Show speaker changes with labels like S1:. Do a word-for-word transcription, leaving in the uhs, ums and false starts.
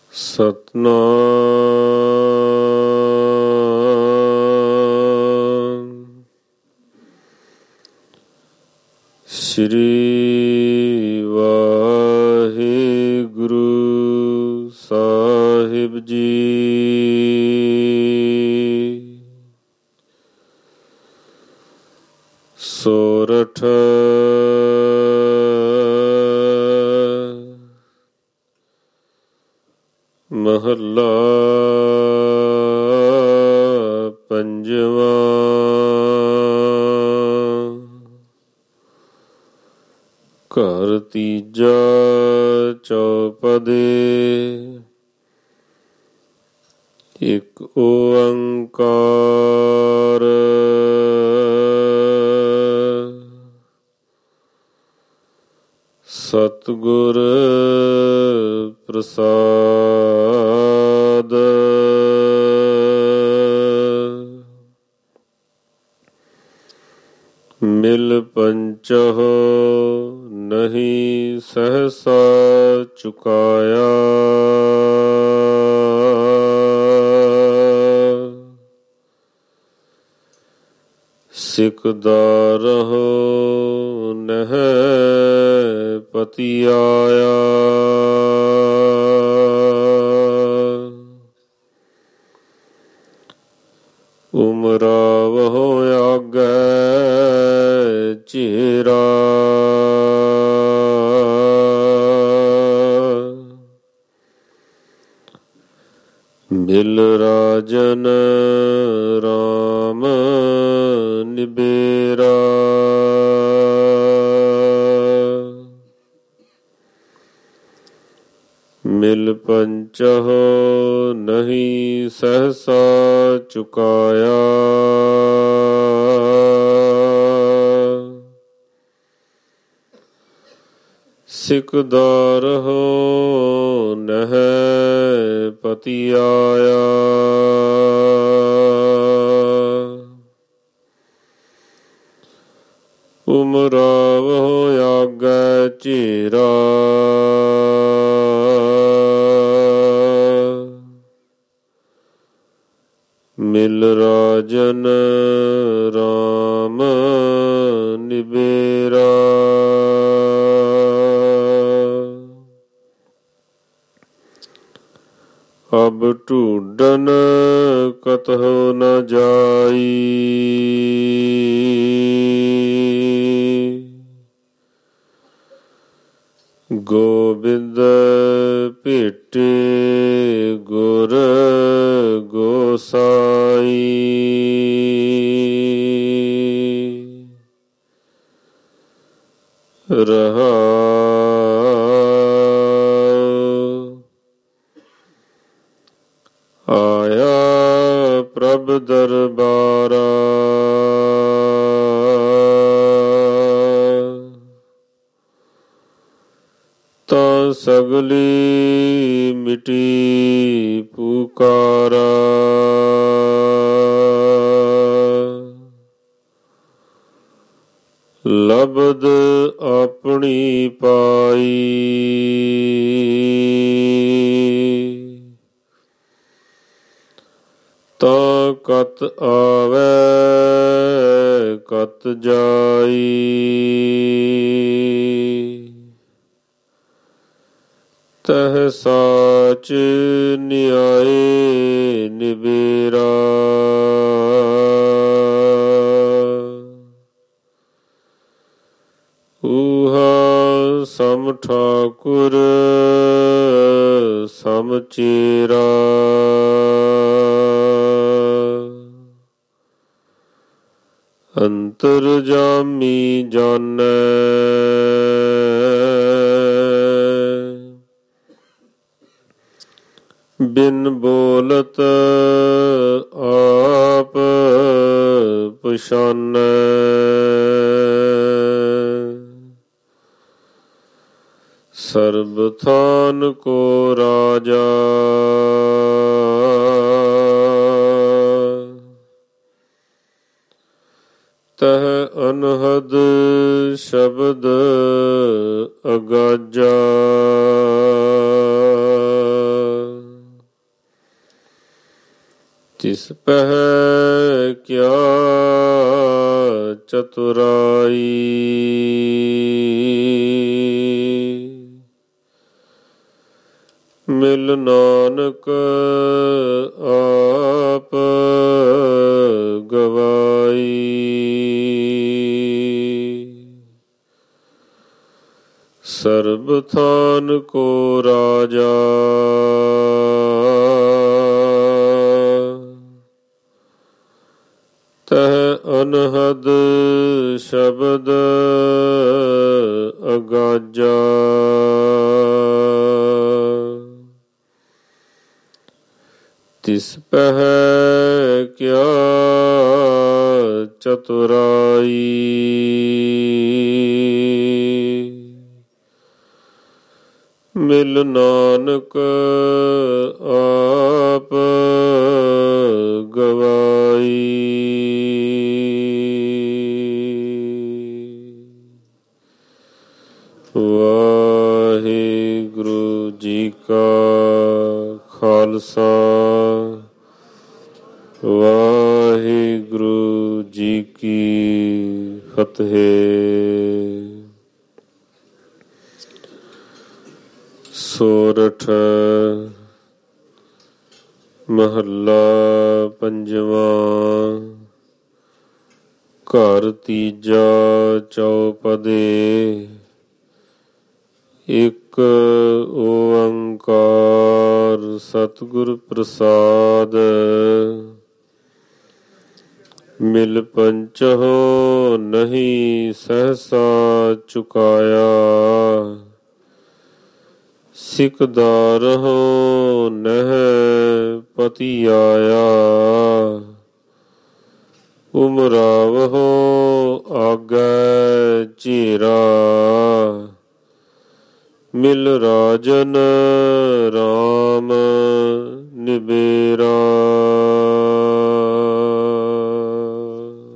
S1: ਸਤਨਾਮ ਸ੍ਰੀ ਵਾਹਿਗੁਰੂ ਸਾਹਿਬ ਜੀ। ਸੋਰਠ ਮਹੱਲਾ ਪੰਜਵਾਂ। ਘਰ ਤੀਜਾ ਚੌਪਦੇ। ਇਕ ਓੰਕਾਰ ਸਤਿਗੁਰ ਪ੍ਰਸਾਦ। ਮਿਲ ਪੰਚਹੁ ਨਹੀਂ ਸਹਸਾ ਚੁਕਾਇਆ। ਸਿਕਦਾਰਹੁ ਨਹਿ ਪਤੀ ਆਇਆ। ਉਮਰਾਵਹੁ ਆਗੈ ਚੇਰਾ। ਮਿਲ ਰਾਜਨ ਰਾਮ ਨਿਬੇਰਾ। ਮਿਲ ਪੰਚਹੁ ਨਹੀਂ ਸਹਸਾ ਚੁਕਾਇਆ। ਸਿਕਦਾਰਹੁ ਨਹਿ ਪਤੀ ਆਇਆ। ਉਮਰਾਵਹੁ ਆਗੈ ਚੇਰਾ। ਮਿਲ ਰਾਜਨ ਰਾਮ ਨਿਬੇਰਾ। ਅਬ ਢੂਡਨ ਕਤਹੁ ਨ ਜਾਈ। ਗੋਬਿੰਦ ਭੇਟੇ ਗੁਰ ਗੋਸਾਈ। ਰਹਾਉ ਆਇਆ ਪ੍ਰਭ ਦਰਬਾਰਾ। ਤਾਂ ਸਗਲੀ ਮਿਟੀ ਪੁਕਾਰਾ। ਲਬਦ ਆਪਣੀ ਪਾਈ। ਤਾਂ ਕਤ ਆਵੈ ਕਤ ਜਾਈ। ਤਹ ਸਾਚ ਨਿਆਏ ਨਿਬੇਰਾ। ਊਹਾ ਸਮ ਠਾਕੁਰ ਸਮ ਚੇਰਾ। ਅੰਤਰਜਾਮੀ ਜਾਣੈ ਬਿਨ ਬੋਲਤ ਆਪ ਪਛਾਨੈ। ਸਰਬ ਥਾਨ ਕੋ ਰਾਜਾ ਤਹ ਅਨਹਦ ਸ਼ਬਦ ਅਗਾਜਾ। ਤਿਸ ਪਹਿ ਕਿਆ ਚਤੁਰਾਈ ਮਿਲ ਨਾਨਕ ਆਪ ਗਵਾਈ ਸਰਬ ਥਾਨ ਕੋ ਰਾਜਾ ਤਹ ਅਨਹਦ ਸ਼ਬਦ ਅਗਾਜਾ ਤਿਸ ਪਹਿ ਕਿਆ ਚਤੁਰਾਈ ਮਿਲ ਨਾਨਕ ਆਪ ਗਵਾਈ ਵਾਹਿਗੁਰੂ ਜੀ ਕਾ ਖਾਲਸਾ ਵਾਹਿਗੁਰੂ ਜੀ ਕੀ ਫਤਿਹ। ਸੋਰਠ ਮਹੱਲਾ ਪੰਜਵਾਂ। ਘਰ ਤੀਜਾ ਚੌਪਦੇ। ਇਕ ਓੰਕਾਰ ਸਤਿਗੁਰ ਪ੍ਰਸਾਦ। ਮਿਲ ਪੰਚਹੁ ਨਹੀਂ ਸਹਸਾ ਚੁਕਾਇਆ। ਸਿਕਦਾਰਹੁ ਨਹਿ ਪਤੀ ਆਇਆ। ਉਮਰਾਵਹੁ ਆਗੈ ਝੇਰਾ। ਮਿਲ ਰਾਜਨ ਰਾਮ